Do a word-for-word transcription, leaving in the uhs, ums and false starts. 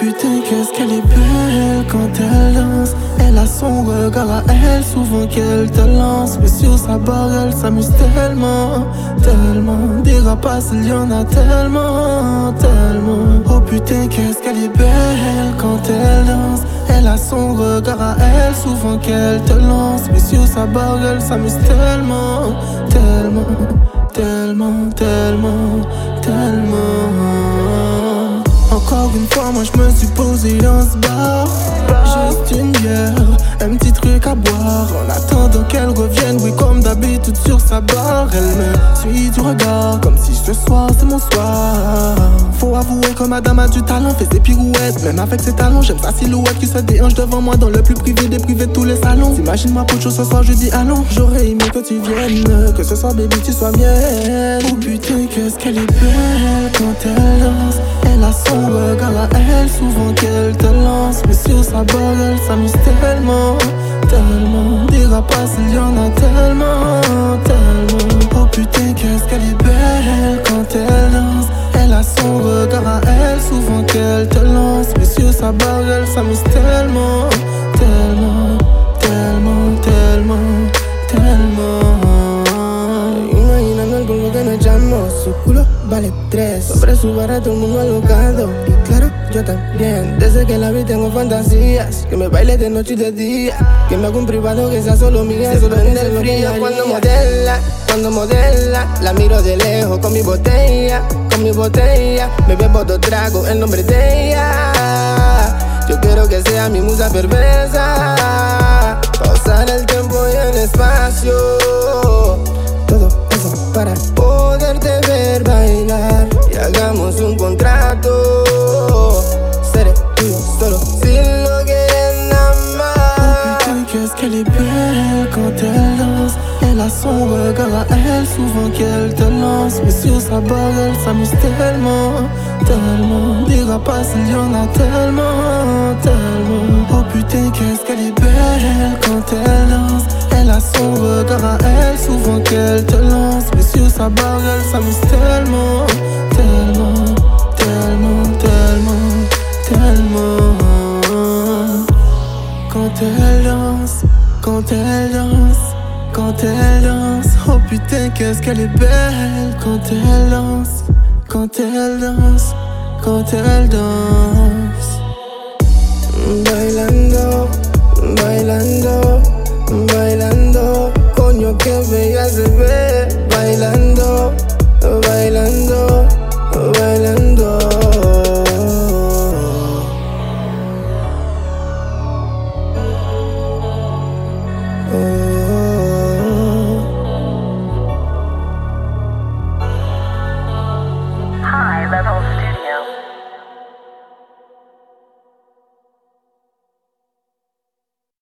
putain, qu'est-ce qu'elle est belle quand elle danse. Elle a son regard à elle, souvent qu'elle te lance. Mais sur sa barre, elle s'amuse tellement, tellement. Des rapaces, il y en a tellement, tellement. Oh putain, qu'est-ce qu'elle est belle quand elle danse. Elle a son regard à elle, souvent qu'elle te lance. Mais sur sa barre, elle s'amuse tellement, tellement, tellement, tellement, tellement. Encore une fois, moi je me suis posé dans ce bar. Juste une bière, un petit truc à boire. En attendant qu'elle revienne, oui comme d'habitude sur sa barre. Elle me suit du regard, comme si ce soir c'est mon soir. Faut avouer que madame a du talent, fait ses pirouettes. Même avec ses talons, j'aime sa silhouette qui se déhanche devant moi dans le plus privé des privés de tous les salons. T'imagines-moi pour chose ce soir, je dis allons. J'aurais aimé que tu viennes, que ce soir baby tu sois mienne. Oh putain, qu'est-ce qu'elle est belle quand elle danse. Elle a son regard à elle, souvent qu'elle te lance. Mais sur sa barre, elle s'amuse tellement, tellement. Des rapaces, il y en a tellement, tellement. Oh putain, qu'est-ce qu'elle est belle quand elle danse. Elle a son regard à elle, souvent qu'elle te lance. Mais sur sa barre, elle s'amuse tellement, tellement, tellement, tellement, tellement. Imaginando algo que nos llamó. Su culo vale tres. Sobre su barra todo el mundo alocado. Y claro, yo también. Desde que la vi tengo fantasías. Que me baile de noche y de día. Que me haga un privado que sea solo mía. Se prende el frío cuando modela. Cuando modela, la miro de lejos con mi botella. Con mi botella. Me bebo dos tragos en nombre de ella. Yo quiero que sea mi musa perversa. Pausar el tiempo y el espacio. Todo eso para poderte ver bailar. Y hagamos un contrato. Seré tuyo solo si lo quieren amar. Oh putain, qu'est-ce qu'elle est belle quand elle danse. Elle a son regard à elle, souvent qu'elle te lance. Mais sur sa barre, elle s'amuse tellement, tellement. Des rapaces, il y en a tellement, tellement. Oh putain, qu'est-ce qu'elle est belle quand elle danse. Elle a son regard à elle, souvent qu'elle te lance. Mais sur sa barre, elle s'amuse tellement, tellement, tellement, tellement, tellement. Quand elle danse, quand elle danse, quand elle danse. Oh putain, qu'est-ce qu'elle est belle quand elle danse, quand elle danse, quand elle danse. Bailando